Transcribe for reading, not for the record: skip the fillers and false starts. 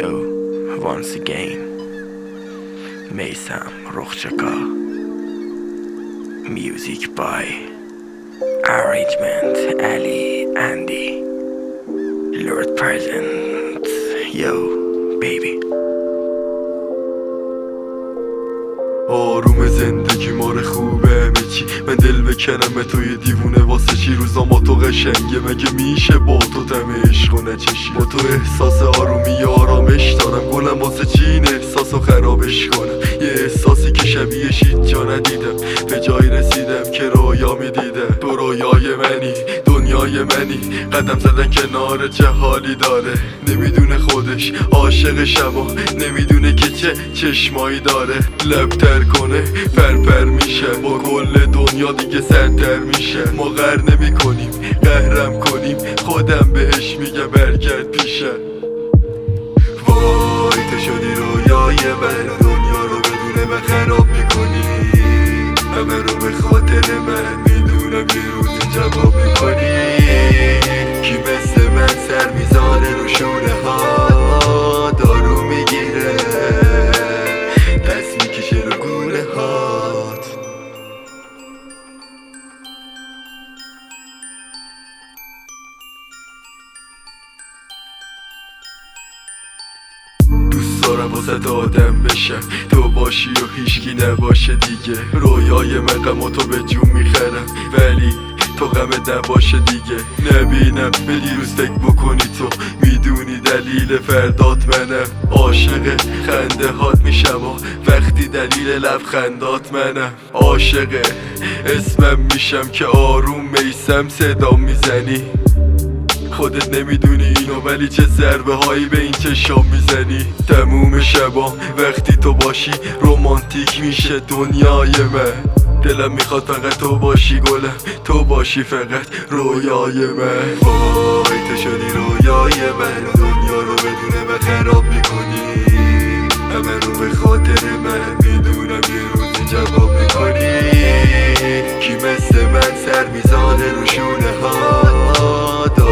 Yo, once again میثم رخچکا. Music by Arrangement Ali Andy. Lord present. Yo baby. آروم زندگی ماره خوبه همه چی. من دل بکنم توی دیوونه واسه چی. روزا ما تو قشنگه مگه میشه با تو دم عشق و نچشی. با تو احساس آرومی آرامش دارم. گلم واسه چی این احساسو خرابش کنم. یه احساسی که شبیه شید جا ندیدم. به جایی رسیدم که رویا میدیدم. تو رویای منی، دنیای منی. قدم زدن کنار چه حالی داره. نمیدونه خودش عاشقشم و نمیدونه که چه چشمایی داره. لبتر کنه پر میشه. با کل دنیا دیگه سرتر میشه. ما قهر نمی کنیم قهرم کنیم. خودم بهش میگم برگرد پیشه. وای تو شدی رویای من. دنیا رو بدون من خراب میکنی. همه رو به خاطر من. میدونم یه روز جواب میکنی. کی مثل من سر میزانه رو شونه ها. دارو میگیره دست میکشه رو گونه هات. دوست دارم واسه آدم بشم تو باشی و هیچکی نباشه دیگه. رویای من غم و تو به جون میخرم ولی تو غمت نباشه دیگه. نبینم به دیروز فکر بکنی تو میدونی دلیل فردات منم. عاشق خنده هات میشم و وقتی دلیل لبخندات منم. عاشق اسمم میشم که آروم میثم صدا میزنی. خودت نمیدونی اینو ولی چه ضربه هایی به این چشام میزنی. تموم شبام وقتی تو باشی رومانتیک میشه دنیای من. دلم میخواد فقط تو باشی گلم. تو باشی فقط رویای من. وای تو شدی رویای من. دنیا رو بدون من خراب میکنی. همه رو به خاطر من. میدونم یه روز جواب میکنی. کی مثل من سر میزانه رو شونه ها.